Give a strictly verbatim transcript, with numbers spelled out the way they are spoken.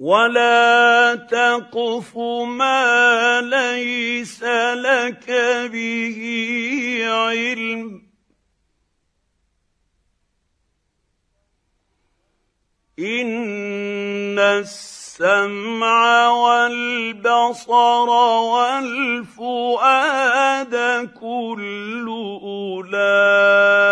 ولا تقف ما ليس لك به علم إن السمع والبصر والفؤاد كل أولئك